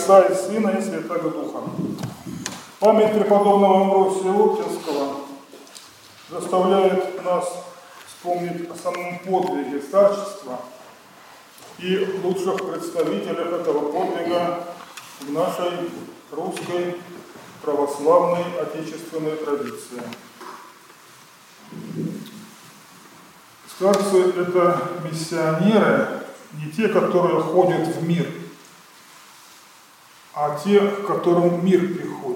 Отца и Сына и Святого Духа. Память преподобного Амвросия Локтинского заставляет нас вспомнить о самом подвиге старчества и лучших представителях этого подвига в нашей русской православной отечественной традиции. Старцы – это миссионеры, не те, которые ходят в мир, а те, к которым мир приходит.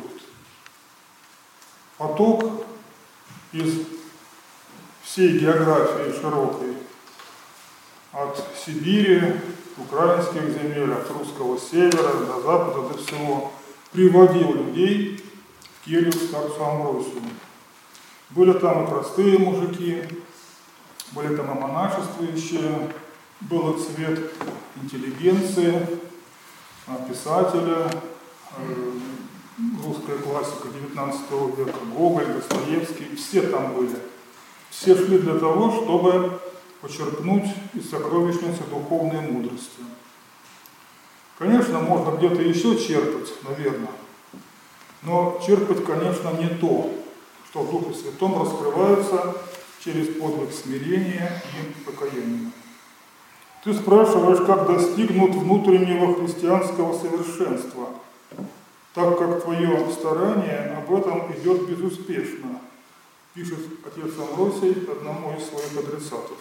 Поток из всей географии широкой, от Сибири, украинских земель, от русского севера до запада, до всего, приводил людей в келью к старцу Амвросию. Были там и простые мужики, были там и монашествующие, был цвет интеллигенции, писателя, русская классика XIX века, Гоголь, Достоевский, все там были. Все шли для того, чтобы почерпнуть из сокровищницы духовной мудрости. Конечно, можно где-то еще черпать, наверное, но черпать, конечно, не то, что в Духе Святом раскрывается через подвиг смирения и покаяния. Ты спрашиваешь, как достигнут внутреннего христианского совершенства, так как твое старание об этом идет безуспешно, пишет отец Амвросий одному из своих адресатов.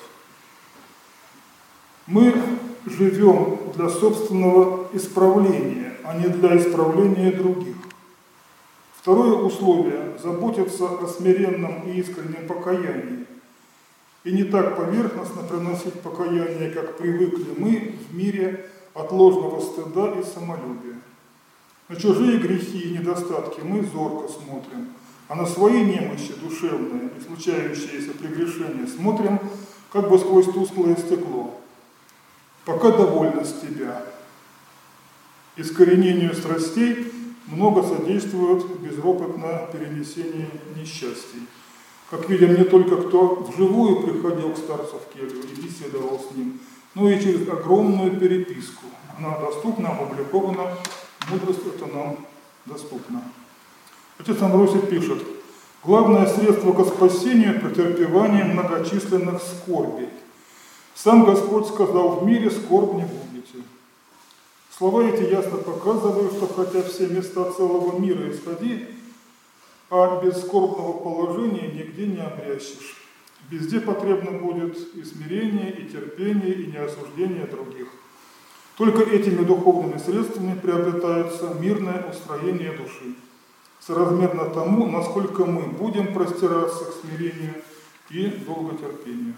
Мы живем для собственного исправления, а не для исправления других. Второе условие – заботиться о смиренном и искреннем покаянии. И не так поверхностно приносить покаяние, как привыкли мы в мире от ложного стыда и самолюбия. На чужие грехи и недостатки мы зорко смотрим, а на свои немощи душевные и случающиеся прегрешения смотрим как бы сквозь тусклое стекло. Пока довольна с тебя. Искоренению страстей много содействует безропотно перенесение несчастий. Как видим, не только кто вживую приходил к старцу в келью и беседовал с ним, но и через огромную переписку. Она доступна, опубликована, мудрость это нам доступна. Отец Амвросий пишет: главное средство к спасению – претерпевание многочисленных скорбей. Сам Господь сказал: в мире скорбь не будете. Слова эти ясно показывают, что хотя все места целого мира исходи, а без скорбного положения нигде не обрящешь. Везде потребно будет и смирение, и терпение, и неосуждение других. Только этими духовными средствами приобретается мирное устроение души, соразмерно тому, насколько мы будем простираться к смирению и долготерпению.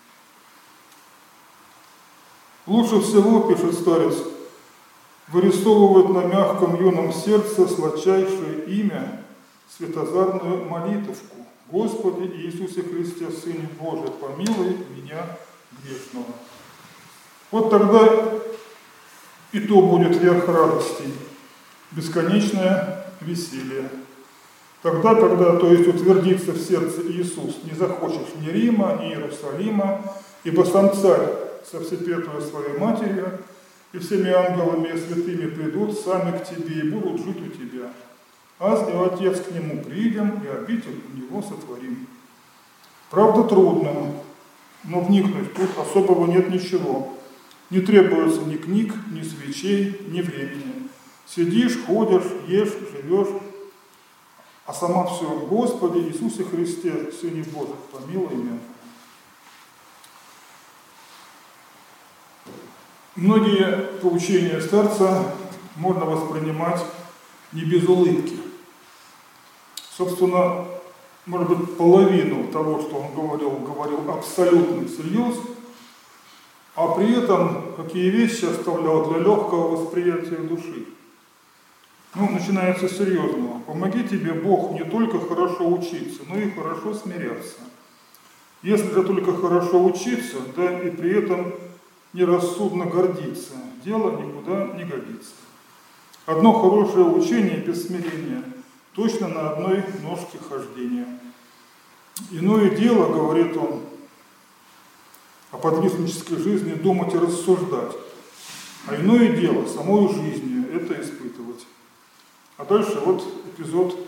Лучше всего, пишет старец, вырисовывать на мягком юном сердце сладчайшее имя, светозарную молитовку: Господи Иисусе Христе, Сыне Божий, помилуй меня грешного. Вот тогда и то будет верх радостей, бесконечное веселье. Тогда, когда, то есть, утвердится в сердце Иисус, не захочешь ни Рима, ни Иерусалима, ибо сам Царь со всепетую своей Матерью и всеми ангелами и святыми придут сами к тебе и будут жить у тебя. Аз и Отец к Нему приидем, и обитель у Него сотворим. Правда, трудно, но вникнуть тут особого нет ничего. Не требуется ни книг, ни свечей, ни времени. Сидишь, ходишь, ешь, живешь, а сама все: Господи Иисусе Христе, Сыне Божий, помилуй меня. Многие поучения старца можно воспринимать не без улыбки. Собственно, может быть, половину того, что он говорил абсолютно всерьез, а при этом какие вещи оставлял для легкого восприятия души. Начинается с серьезного. Помоги тебе, Бог, не только хорошо учиться, но и хорошо смиряться. Если же только хорошо учиться, да и при этом нерассудно гордиться, дело никуда не годится. Одно хорошее учение без смирения точно на одной ножке хождения. Иное дело, говорит он, о подвижнической жизни думать и рассуждать, а иное дело самой жизнью это испытывать. А дальше вот эпизод,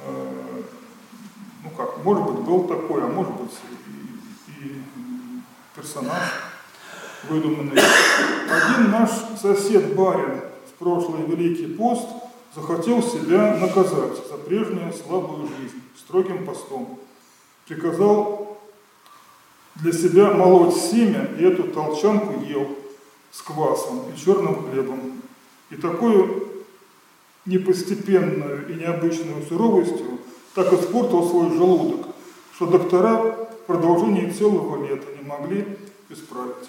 может быть, был такой, а может быть и персонаж выдуманный. Один наш сосед-барин в прошлый Великий пост захотел себя наказать за прежнюю слабую жизнь строгим постом. Приказал для себя молоть семя и эту толчанку ел с квасом и черным хлебом. И такую непостепенную и необычную суровостью так испортил свой желудок, что доктора в продолжении целого лета не могли исправить.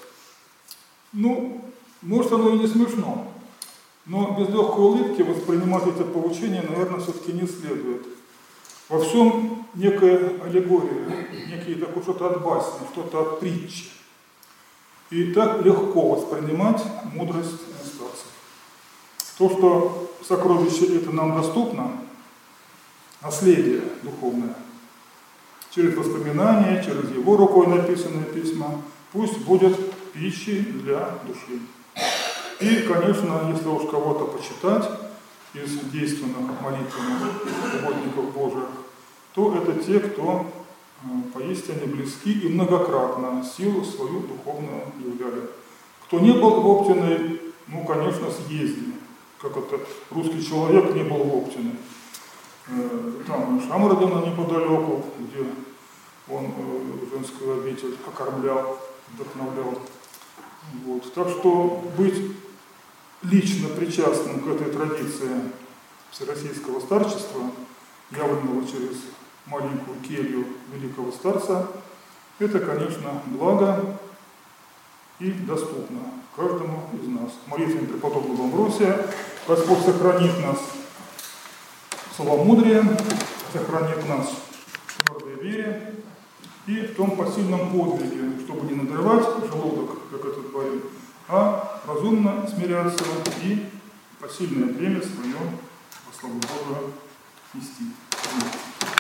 Может, оно и не смешно, но без легкой улыбки воспринимать это поучение, наверное, все-таки не следует. Во всем некая аллегория, некие такое что-то от басни, что-то от притчи. И так легко воспринимать мудрость старцев. То, что сокровище это нам доступно, наследие духовное, через воспоминания, через его рукой написанные письма, пусть будет пищей для души. И, конечно, если уж кого-то почитать из действенных молитвенных угодников Божьих, то это те, кто поистине близки и многократно силу свою духовную являли. Кто не был в Оптиной, конечно, съездили. Как это русский человек не был в Оптиной. Там Шамрадона неподалеку, где он женскую обитель окормлял, вдохновлял. Так что быть лично причастным к этой традиции всероссийского старчества, явленного через маленькую келью великого старца, это, конечно, благо и доступно каждому из нас. Молитвами преподобного Амвросия Господь сохранит нас в целомудрии, сохранит нас в твердой вере и в том посильном подвиге, чтобы не надрывать желудок, как этот барин, а разумно смиряться и посильное бремя свое во славу Божию нести.